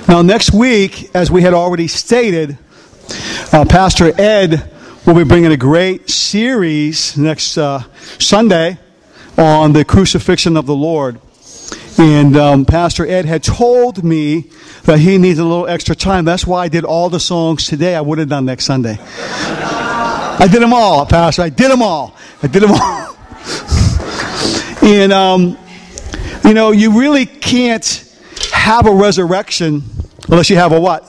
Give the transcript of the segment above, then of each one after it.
Now, next week, as we had already stated, Pastor Ed will be bringing a great series next Sunday on the crucifixion of the Lord. And Pastor Ed had told me that he needs a little extra time. That's why I did all the songs today. I would have done next Sunday. I did them all, Pastor. I did them all. And, you really can't have a resurrection unless you have a what?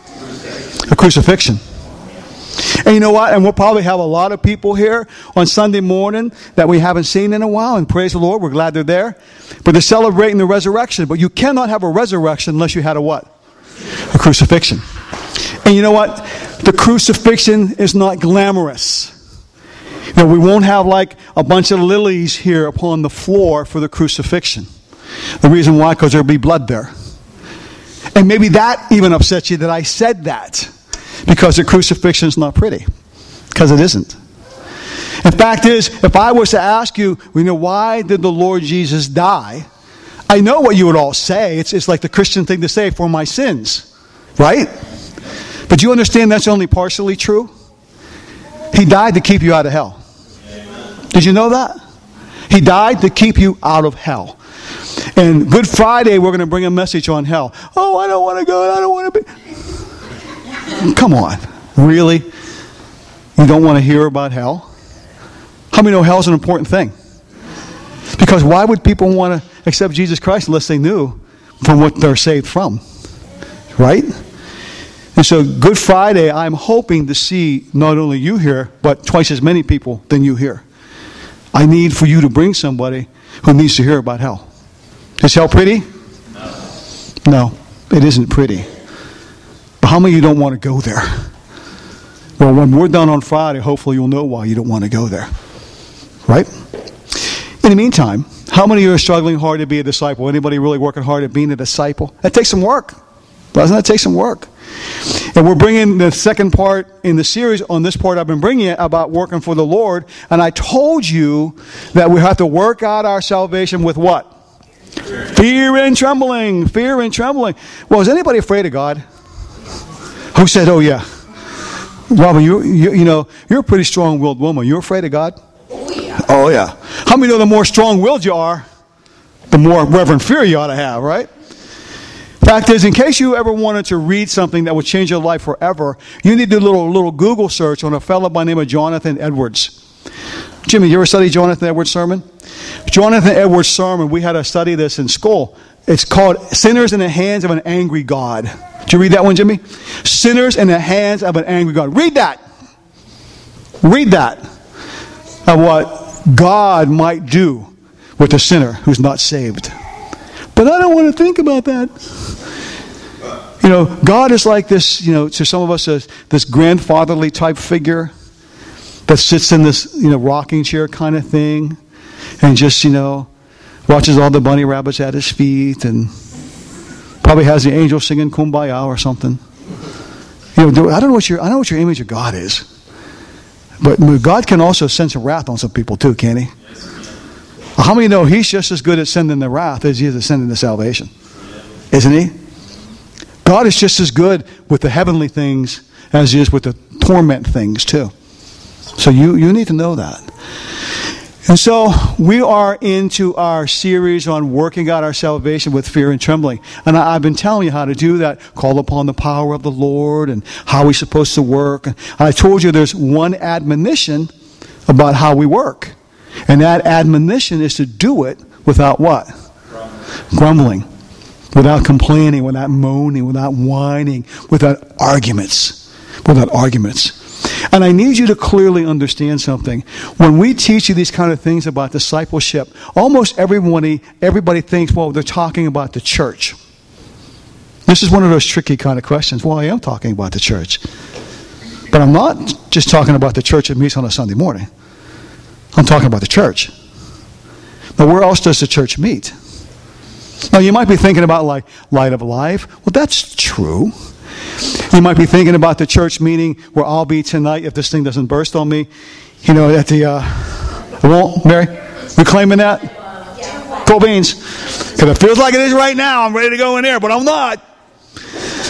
A crucifixion. And you know what? And we'll probably have a lot of people here on Sunday morning that we haven't seen in a while. And praise the Lord, we're glad they're there. But they're celebrating the resurrection. But you cannot have a resurrection unless you had a what? A crucifixion. And you know what? The crucifixion is not glamorous. We won't have like a bunch of lilies here upon the floor for the crucifixion. The reason why? Because there'll be blood there. And maybe that even upsets you that I said that. Because the crucifixion is not pretty. Because it isn't. In fact is, if I was to ask you, why did the Lord Jesus die? I know what you would all say. It's like the Christian thing to say, for my sins. Right? But do you understand that's only partially true? He died to keep you out of hell. Did you know that? He died to keep you out of hell. And Good Friday, we're going to bring a message on hell. Oh, I don't want to go. I don't want to be. Come on. Really? You don't want to hear about hell? How many know hell's an important thing? Because why would people want to accept Jesus Christ unless they knew from what they're saved from? Right? And so Good Friday, I'm hoping to see not only you here, but twice as many people than you here. I need for you to bring somebody who needs to hear about hell. Is hell pretty? No, it isn't pretty. But how many of you don't want to go there? Well, when we're done on Friday, hopefully you'll know why you don't want to go there. Right? In the meantime, how many of you are struggling hard to be a disciple? Anybody really working hard at being a disciple? That takes some work. Doesn't that take some work? And we're bringing the second part in the series. On this part I've been bringing it about working for the Lord. And I told you that we have to work out our salvation with what? Fear and trembling. Fear and trembling. Well, is anybody afraid of God? Who said, oh yeah. Robin, you're a pretty strong-willed woman. You're afraid of God? Oh yeah. How many know the more strong-willed you are, the more reverent fear you ought to have, right? Fact is, in case you ever wanted to read something that would change your life forever, you need to do a little Google search on a fellow by the name of Jonathan Edwards. Jimmy, you ever study Jonathan Edwards' sermon? Jonathan Edwards' sermon, we had to study this in school. It's called Sinners in the Hands of an Angry God. Did you read that one, Jimmy? Sinners in the Hands of an Angry God. Read that. Read that. Of what God might do with a sinner who's not saved. But I don't want to think about that. God is like this, to some of us, this grandfatherly type figure that sits in this, rocking chair kind of thing and just, watches all the bunny rabbits at his feet and probably has the angel singing Kumbaya or something. I don't know what your image of God is. But God can also send some wrath on some people too, can't he? How many know he's just as good at sending the wrath as he is at sending the salvation? Isn't he? God is just as good with the heavenly things as he is with the torment things too. So you need to know that. And so we are into our series on working out our salvation with fear and trembling. And I've been telling you how to do that. Call upon the power of the Lord and how we're supposed to work. And I told you there's one admonition about how we work. And that admonition is to do it without what? Grumbling. Without complaining, without moaning, without whining, without arguments. Without arguments. And I need you to clearly understand something. When we teach you these kind of things about discipleship, almost everybody thinks, well, they're talking about the church. This is one of those tricky kind of questions. Well, I am talking about the church. But I'm not just talking about the church that meets on a Sunday morning. I'm talking about the church. Now, where else does the church meet? Now, you might be thinking about like Light of Life. Well, that's true. You might be thinking about the church meeting where I'll be tonight if this thing doesn't burst on me. At the, won't, Mary? We claiming that? Cool beans. Because it feels like it is right now. I'm ready to go in there, but I'm not.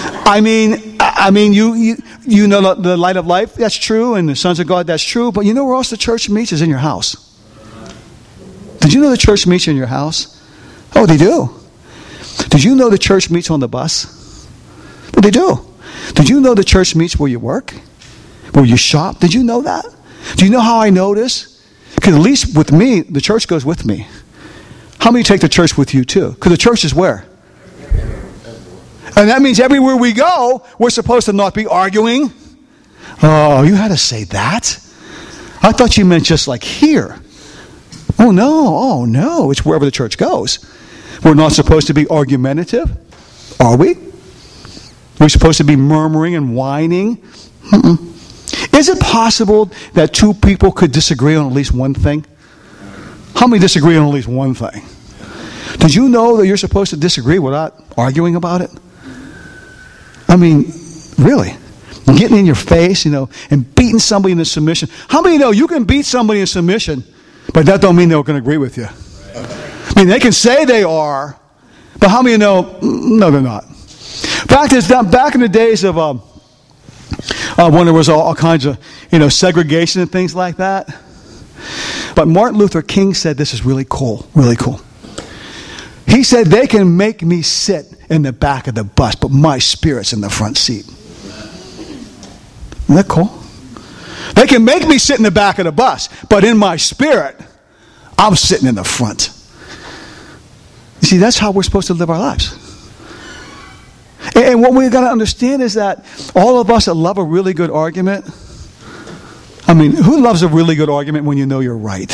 I mean, you know the light of life, that's true, and the sons of God, that's true, but you know where else the church meets is in your house. Did you know the church meets in your house? Oh, they do. Did you know the church meets on the bus? Well, they do. Did you know the church meets where you work? Where you shop? Did you know that? Do you know how I know this? Because at least with me, the church goes with me. How many take the church with you too? Because the church is where? And that means everywhere we go, we're supposed to not be arguing. Oh, you had to say that? I thought you meant just like here. Oh no, it's wherever the church goes. We're not supposed to be argumentative, are we? We're supposed to be murmuring and whining. Is it possible that two people could disagree on at least one thing? How many disagree on at least one thing? Did you know that you're supposed to disagree without arguing about it? I mean, really? Getting in your face, and beating somebody into submission. How many know you can beat somebody in submission, but that don't mean they're going to agree with you? I mean, they can say they are, but how many know, no, they're not. Fact is, back in the days of when there was all kinds of, segregation and things like that. But Martin Luther King said this is really cool, really cool. He said, they can make me sit in the back of the bus, but my spirit's in the front seat. Isn't that cool? They can make me sit in the back of the bus, but in my spirit, I'm sitting in the front. You see, that's how we're supposed to live our lives. And what we've got to understand is that all of us that love a really good argument, I mean, who loves a really good argument when you know you're right?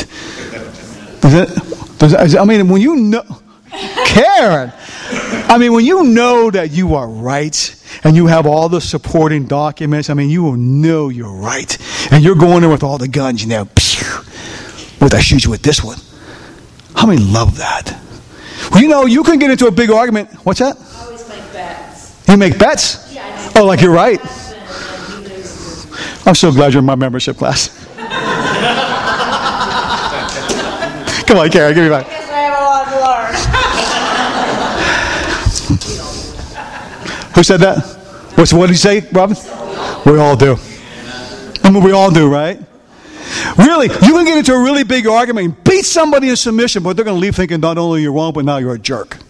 When you know, Karen, when you know that you are right and you have all the supporting documents, you will know you're right. And you're going there with all the guns, what I shoot you with this one. How many love that? Well, you can get into a big argument. What's that? I always make bets. You make bets? Yeah. Oh, like you're right. I'm so glad you're in my membership class. Come on, Karen, give me back. I guess I have a lot to learn. Who said that? What did he say, Robin? We all do. We all do, right? Really, you can get into a really big argument and beat somebody in submission, but they're going to leave thinking not only you're wrong, but now you're a jerk.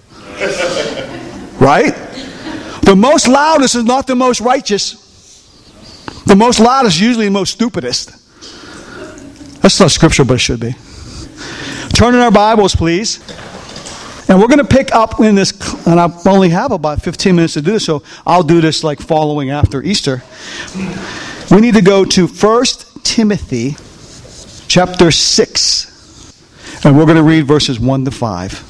Right? The most loudest is not the most righteous. The most loudest is usually the most stupidest. That's not scripture, but it should be. Turn in our Bibles, please. And we're going to pick up in this, and I only have about 15 minutes to do this, so I'll do this like following after Easter. We need to go to 1 Timothy chapter 6, and we're going to read verses 1 to 5.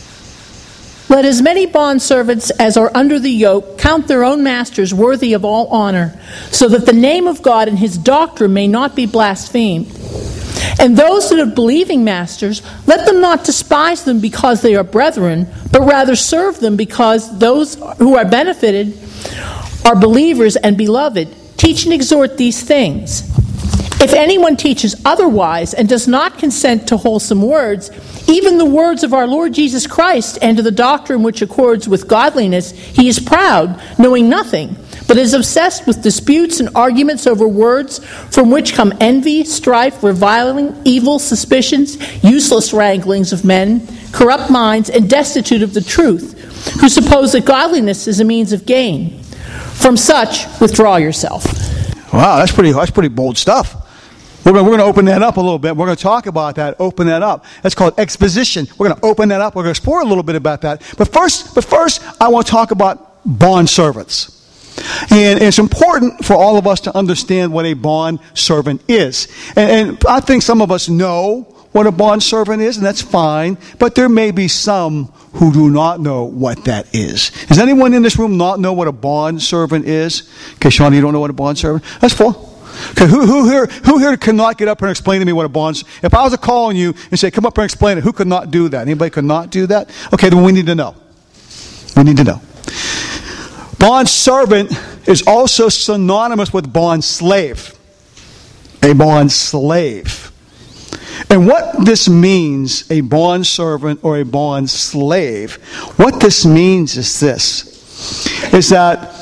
Let as many bondservants as are under the yoke count their own masters worthy of all honor, so that the name of God and his doctrine may not be blasphemed. And those that have believing masters, let them not despise them because they are brethren, but rather serve them because those who are benefited are believers and beloved. Teach and exhort these things. If anyone teaches otherwise and does not consent to wholesome words, even the words of our Lord Jesus Christ and to the doctrine which accords with godliness, he is proud, knowing nothing, but is obsessed with disputes and arguments over words, from which come envy, strife, reviling, evil suspicions, useless wranglings of men, corrupt minds, and destitute of the truth, who suppose that godliness is a means of gain. From such, withdraw yourself. Wow, that's pretty bold stuff. We're going to open that up a little bit. We're going to talk about that, open that up. That's called exposition. We're going to open that up. We're going to explore a little bit about that. But first, I want to talk about bond servants. And it's important for all of us to understand what a bond servant is. And I think some of us know what a bond servant is, and that's fine. But there may be some who do not know what that is. Does anyone in this room not know what a bond servant is? Okay, Sean, you don't know what a bond servant is? That's full. Okay, who here cannot get up here and explain to me what a bond? If I was to call on you and say, come up here and explain it, who could not do that? Anybody could not do that? Okay, then we need to know. We need to know. Bond servant is also synonymous with bond slave. A bond slave. And what this means, a bond servant or a bond slave, what this means is this, is that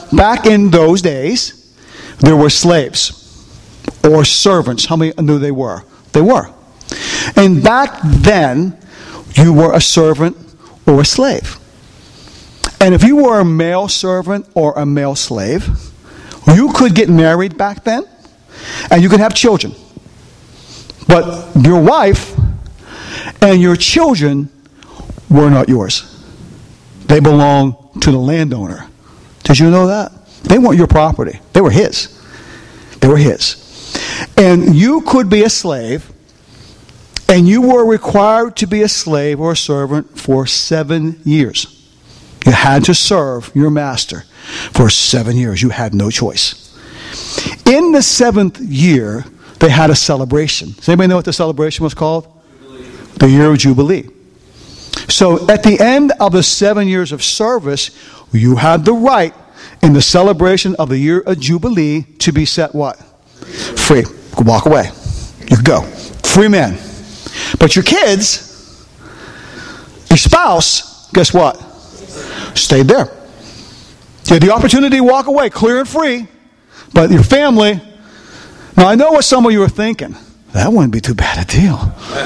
back in those days, there were slaves or servants. How many knew they were? They were. And back then, you were a servant or a slave. And if you were a male servant or a male slave, you could get married back then, and you could have children. But your wife and your children were not yours. They belonged to the landowner. Did you know that? They weren't your property. They were his. They were his. And you could be a slave, and you were required to be a slave or a servant for 7 years. You had to serve your master for 7 years. You had no choice. In the 7th year, they had a celebration. Does anybody know what the celebration was called? Jubilee. The year of Jubilee. So at the end of the 7 years of service, you had the right in the celebration of the year of Jubilee to be set what? Free. Could walk away. You could go. Free man. But your kids, your spouse, guess what? Stayed there. You had the opportunity to walk away clear and free, but your family. Now I know what some of you are thinking. That wouldn't be too bad a deal.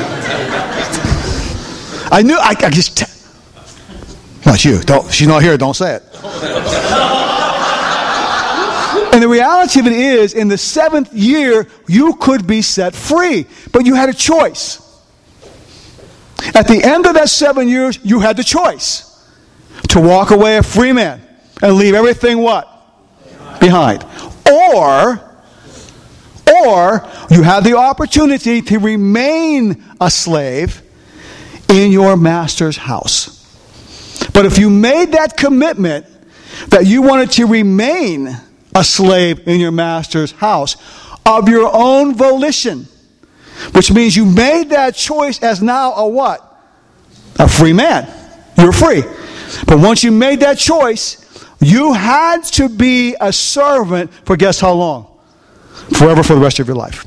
I just. Not you. Don't. She's not here. Don't say it. And the reality of it is, in the 7th year, you could be set free, but you had a choice. At the end of that 7 years, you had the choice to walk away a free man and leave everything what? Behind. Or you had the opportunity to remain a slave in your master's house. But if you made that commitment that you wanted to remain a slave in your master's house of your own volition, which means you made that choice as now a what? A free man. You're free. But once you made that choice, you had to be a servant for guess how long? Forever, for the rest of your life.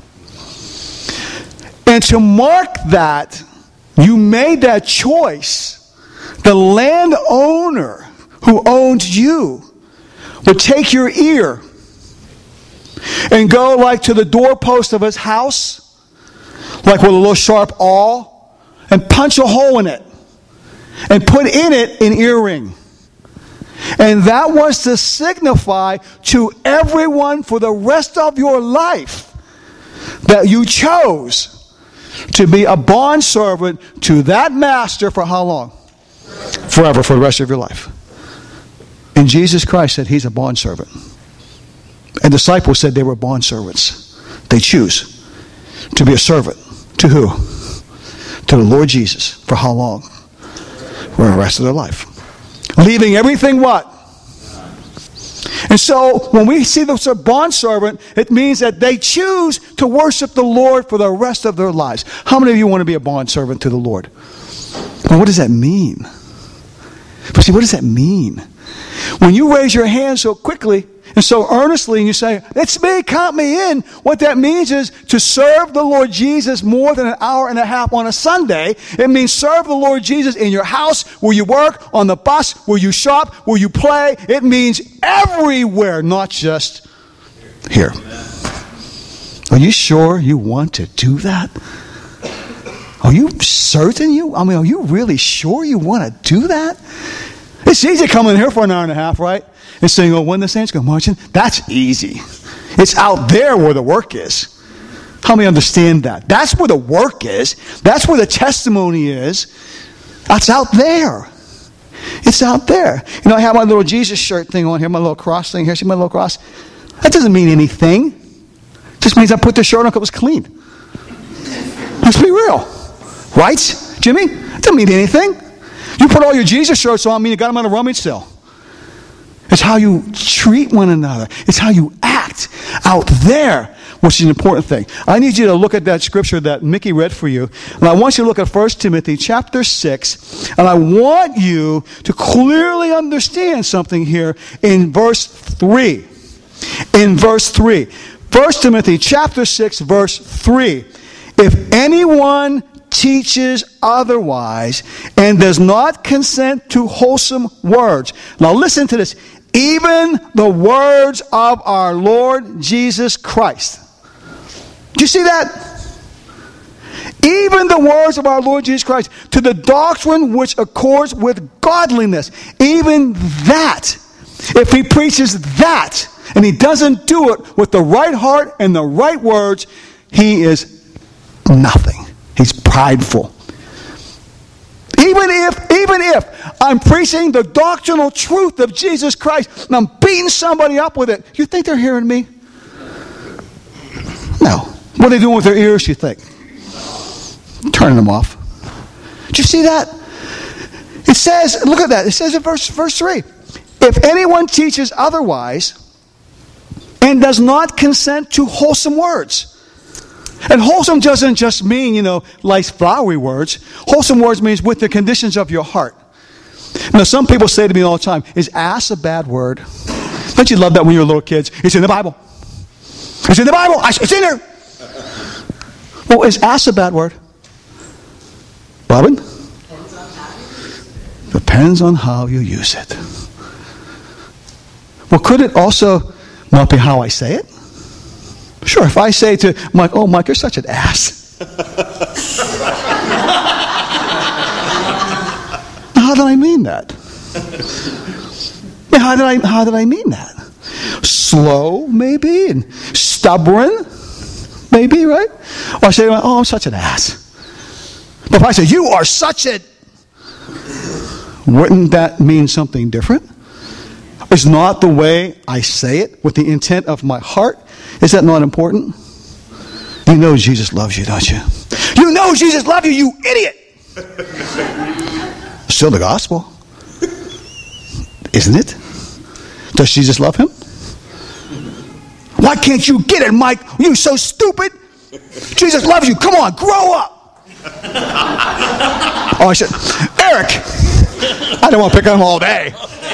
And to mark that, you made that choice, the landowner who owned you would take your ear and go like to the doorpost of his house, like with a little sharp awl, and punch a hole in it and put in it an earring. And that was to signify to everyone for the rest of your life that you chose to be a bondservant to that master for how long? Forever, for the rest of your life. And Jesus Christ said he's a bondservant. And disciples said they were bondservants. They choose to be a servant. To who? To the Lord Jesus. For how long? For the rest of their life. Leaving everything what? And so, when we see the bondservant, it means that they choose to worship the Lord for the rest of their lives. How many of you want to be a bondservant to the Lord? Well, what does that mean? But see, what does that mean? When you raise your hand so quickly and so earnestly and you say, it's me, count me in, what that means is to serve the Lord Jesus more than an hour and a half on a Sunday. It means serve the Lord Jesus in your house, where you work, on the bus, where you shop, where you play. It means everywhere, not just here. Are you sure you want to do that? Are you certain are you really sure you want to do that? It's easy to come in here for an hour and a half, right? And saying, oh, when the saints go marching, that's easy. It's out there where the work is. How many understand that? That's where the work is. That's where the testimony is. That's out there. It's out there. You know, I have my little Jesus shirt thing on here, my little cross thing here. See my little cross? That doesn't mean anything. It just means I put the shirt on because it was clean. Let's be real. Right, Jimmy? It doesn't mean anything. You put all your Jesus shirts on, you got them on a rummage sale. It's how you treat one another. It's how you act out there, which is an important thing. I need you to look at that scripture that Mickey read for you. And I want you to look at 1 Timothy chapter 6. And I want you to clearly understand something here in verse 3. In verse 3. 1 Timothy chapter 6, verse 3. If anyone teaches otherwise and does not consent to wholesome words. Now listen to this. even the words of our Lord Jesus Christ. Do you see that? Even the words of our Lord Jesus Christ, to the doctrine which accords with godliness. Even that. If he preaches that, and he doesn't do it with the right heart and the right words, he is nothing. He's prideful. Even if I'm preaching the doctrinal truth of Jesus Christ and I'm beating somebody up with it, you think they're hearing me? No. What are they doing with their ears, you think? Turning them off. Do you see that? It says, look at that. It says in verse 3, if anyone teaches otherwise and does not consent to wholesome words. And wholesome doesn't just mean, nice flowery words. Wholesome words means with the conditions of your heart. Now, some people say to me all the time, is ass a bad word? Don't you love that when you were little kids? It's in the Bible. It's in the Bible. It's in there. Well, is ass a bad word? Robin? Depends on how you use it. Well, could it also not be how I say it? Sure, if I say to Mike, oh, Mike, you're such an ass. How did I mean that? How did I mean that? Slow, maybe, and stubborn, maybe, right? Or I say, oh, I'm such an ass. But if I say, you are such a... Wouldn't that mean something different? Is not the way I say it with the intent of my heart? Is that not important? You know Jesus loves you, don't you? You know Jesus loves you, you idiot! Still the gospel. Isn't it? Does Jesus love him? Why can't you get it, Mike? You're so stupid. Jesus loves you. Come on, grow up. Oh, I said, Eric, I don't want to pick on him all day.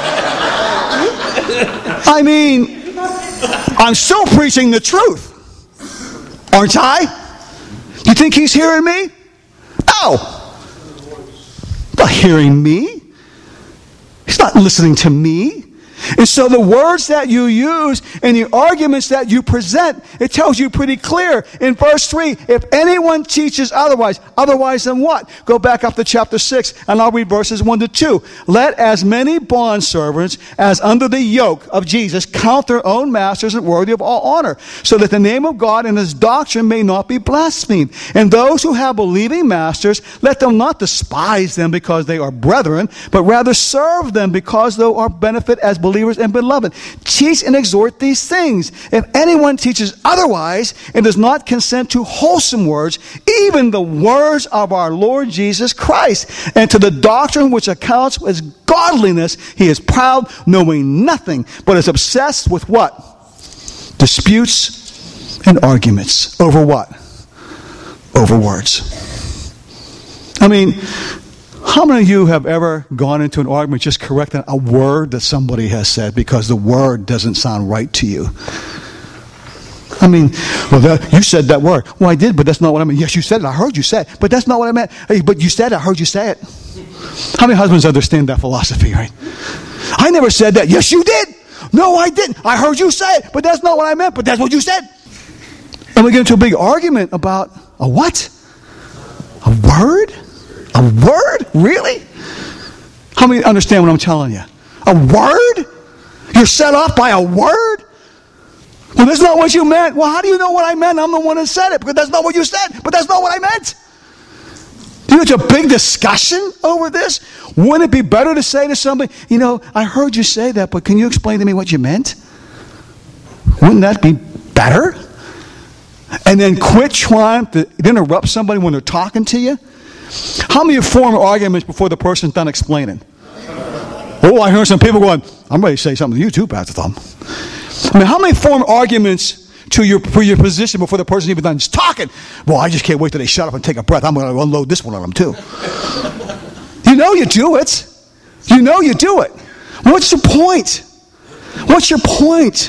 I mean, I'm still preaching the truth. Aren't I? You think he's hearing me? No. He's not hearing me. He's not listening to me. And so the words that you use and the arguments that you present, it tells you pretty clear in verse 3, if anyone teaches otherwise then what? Go back up to chapter 6 and I'll read verses 1 to 2. Let as many bondservants as under the yoke of Jesus count their own masters worthy of all honor, so that the name of God and his doctrine may not be blasphemed. And those who have believing masters, let them not despise them because they are brethren, but rather serve them because they are benefit as believers and beloved. Teach and exhort these things. If anyone teaches otherwise and does not consent to wholesome words, even the words of our Lord Jesus Christ, and to the doctrine which accounts as godliness, he is proud, knowing nothing, but is obsessed with what? Disputes and arguments. Over what? Over words. I mean, how many of you have ever gone into an argument just correcting a word that somebody has said because the word doesn't sound right to you? I mean, well, you said that word. Well, I did, but that's not what I meant. Yes, you said it. I heard you say it, but that's not what I meant. Hey, but you said it. I heard you say it. How many husbands understand that philosophy, right? I never said that. Yes, you did. No, I didn't. I heard you say it, but that's not what I meant, but that's what you said. And we get into a big argument about a what? A word? A word? Really? How many understand what I'm telling you? A word? You're set off by a word? Well, that's not what you meant. Well, how do you know what I meant? I'm the one that said it, because that's not what you said, but that's not what I meant. You know, it's a big discussion over this. Wouldn't it be better to say to somebody, I heard you say that, but can you explain to me what you meant? Wouldn't that be better? And then quit trying to interrupt somebody when they're talking to you. How many form arguments before the person's done explaining? Oh, I heard some people going, I'm ready to say something to you too, Pastor Thumb. I mean, how many form arguments for your position before the person even done talking? Well, I just can't wait till they shut up and take a breath. I'm going to unload this one on them too. You know you do it. You know you do it. What's your point? What's your point?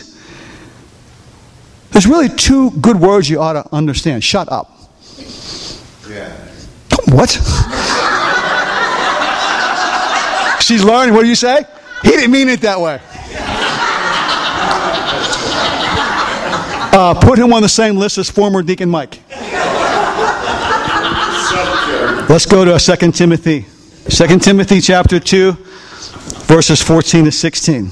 There's really two good words you ought to understand. Shut up. Yeah. What? She's learning. What do you say? He didn't mean it that way. Put him on the same list as former Deacon Mike. Let's go to 2 Timothy. 2 Timothy chapter 2, verses 14 to 16.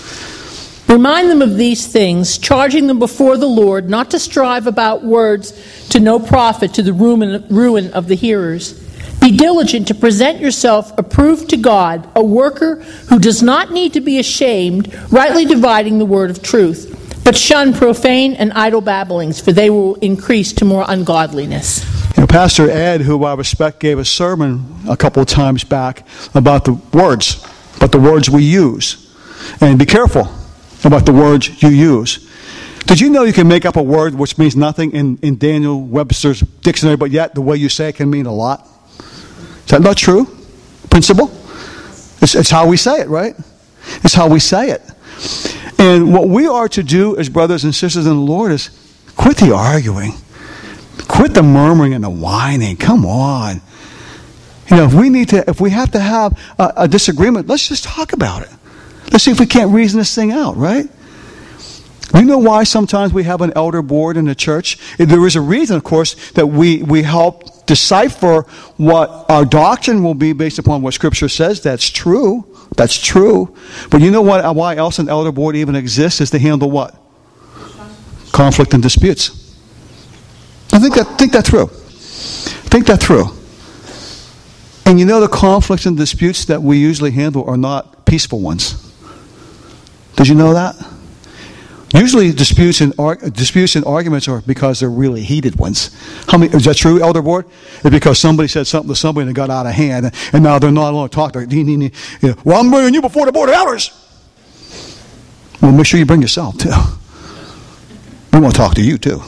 Remind them of these things, charging them before the Lord not to strive about words to no profit, to the ruin of the hearers. Be diligent to present yourself approved to God, a worker who does not need to be ashamed, rightly dividing the word of truth. But shun profane and idle babblings, for they will increase to more ungodliness. You know, Pastor Ed, who I respect, gave a sermon a couple of times back about the words we use. And be careful about the words you use. Did you know you can make up a word which means nothing in Daniel Webster's dictionary, but yet the way you say it can mean a lot? Is that not true? Principle? It's how we say it, right? It's how we say it. And what we are to do as brothers and sisters in the Lord is quit the arguing. Quit the murmuring and the whining. Come on. You know, if we have to have a disagreement, let's just talk about it. Let's see if we can't reason this thing out, right? You know why sometimes we have an elder board in the church? There is a reason, of course, that we help decipher what our doctrine will be based upon what Scripture says. That's true. That's true. But you know what? Why else an elder board even exists is to handle what? Conflict and disputes. Think that through. Think that through. And you know the conflicts and disputes that we usually handle are not peaceful ones. Did you know that? Usually disputes and arguments are because they're really heated ones. Is that true, Elder Board? It's because somebody said something to somebody and it got out of hand, and now they're not allowed to talk. Well, I'm bringing you before the board of elders. Well, make sure you bring yourself, too. We want to talk to you, too.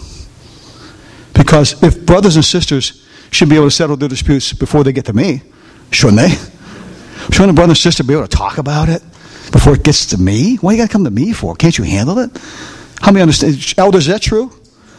Because if brothers and sisters should be able to settle their disputes before they get to me, shouldn't they? Shouldn't a brother and sister be able to talk about it before it gets to me? Why you got to come to me for? Can't you handle it? How many understand? Elders, is that true?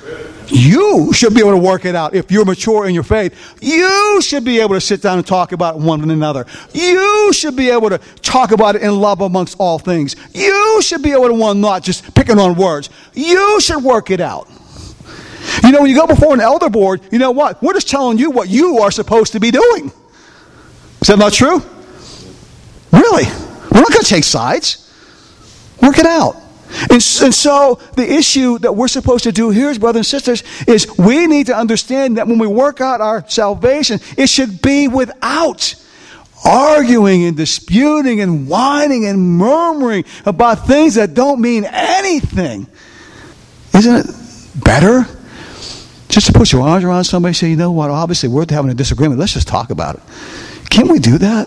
You should be able to work it out. If you're mature in your faith, you should be able to sit down and talk about one another. You should be able to talk about it in love amongst all things. You should be able to not just picking on words. You should work it out. You know, when you go before an elder board, you know what? We're just telling you what you are supposed to be doing. Is that not true? Really? We're not going to take sides. Work it out. And so the issue that we're supposed to do here, brothers and sisters, is we need to understand that when we work out our salvation, it should be without arguing and disputing and whining and murmuring about things that don't mean anything. Isn't it better just to put your arms around somebody and say, you know what, obviously we're having a disagreement. Let's just talk about it. Can't we do that?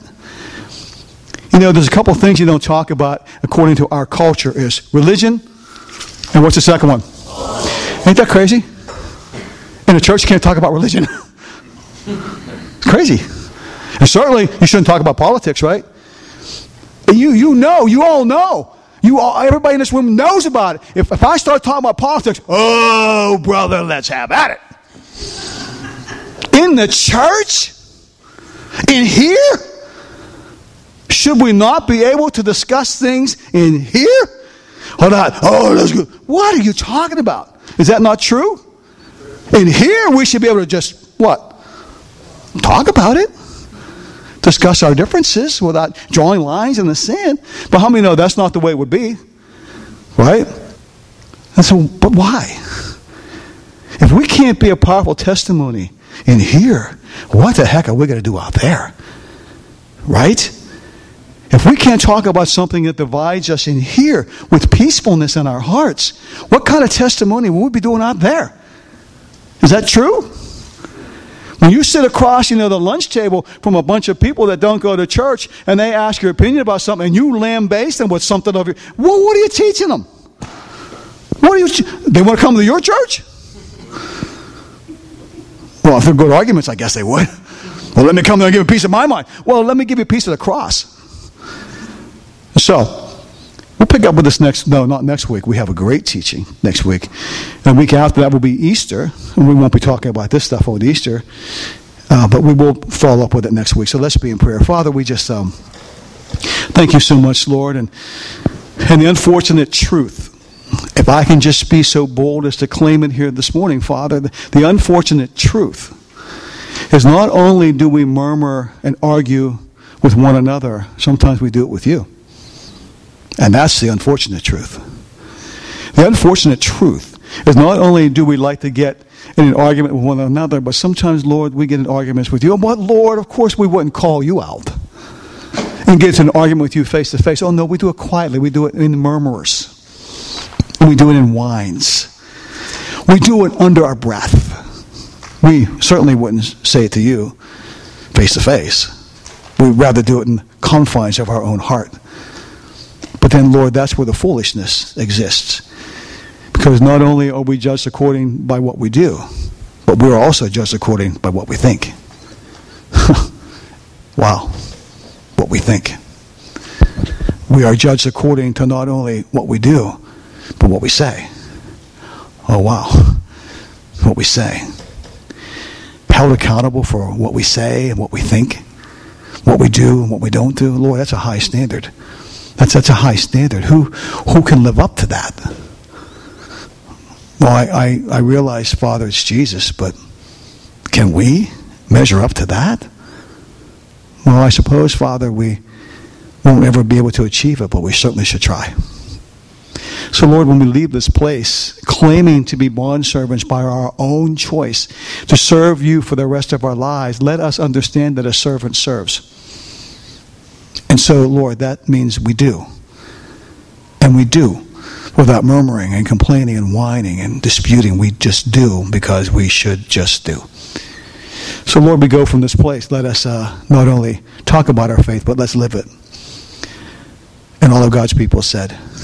You know, there's a couple of things you don't talk about according to our culture is religion, and what's the second one? Ain't that crazy? In the church, you can't talk about religion. It's crazy. And certainly, you shouldn't talk about politics, right? And you all know. Everybody in this room knows about it. If I start talking about politics, oh, brother, let's have at it. In the church? In here? Should we not be able to discuss things in here? Or not? Oh, that's good. What are you talking about? Is that not true? In here, we should be able to just, what? Talk about it. Discuss our differences without drawing lines in the sand. But how many know that's not the way it would be? Right? And so, but why? If we can't be a powerful testimony in here, what the heck are we going to do out there? Right? If we can't talk about something that divides us in here with peacefulness in our hearts, what kind of testimony will we be doing out there? Is that true? When you sit across, the lunch table from a bunch of people that don't go to church and they ask your opinion about something and you lambaste them with something of your, well, what are you teaching them? They want to come to your church? Well, if they're good arguments, I guess they would. Well, let me come there and give a piece of my mind. Well, let me give you a piece of the cross. So, we'll pick up with this not next week. We have a great teaching next week. And the week after that will be Easter. And we won't be talking about this stuff over Easter. But we will follow up with it next week. So let's be in prayer. Father, we just thank you so much, Lord. And the unfortunate truth If I can just be so bold as to claim it here this morning, Father, the unfortunate truth is not only do we murmur and argue with one another, sometimes we do it with you. And that's the unfortunate truth. The unfortunate truth is not only do we like to get in an argument with one another, but sometimes, Lord, we get in arguments with you. And what, Lord, of course we wouldn't call you out and get into an argument with you face to face. Oh no, we do it quietly. We do it in murmurs. And we do it in whines. We do it under our breath. We certainly wouldn't say it to you face to face. We'd rather do it in confines of our own heart. But then, Lord, that's where the foolishness exists. Because not only are we judged according by what we do, but we're also judged according by what we think. Wow. What we think. We are judged according to not only what we do, but what we say. Oh, wow. What we say. Held accountable for what we say and what we think, what we do and what we don't do. Lord, that's a high standard. That's a high standard. Who can live up to that? Well, I realize, Father, it's Jesus, but can we measure up to that? Well, I suppose, Father, we won't ever be able to achieve it, but we certainly should try. So, Lord, when we leave this place, claiming to be bondservants by our own choice, to serve you for the rest of our lives, let us understand that a servant serves. And so, Lord, that means we do. And we do. Without murmuring and complaining and whining and disputing. We just do because we should just do. So, Lord, we go from this place. Let us not only talk about our faith, but let's live it. And all of God's people said,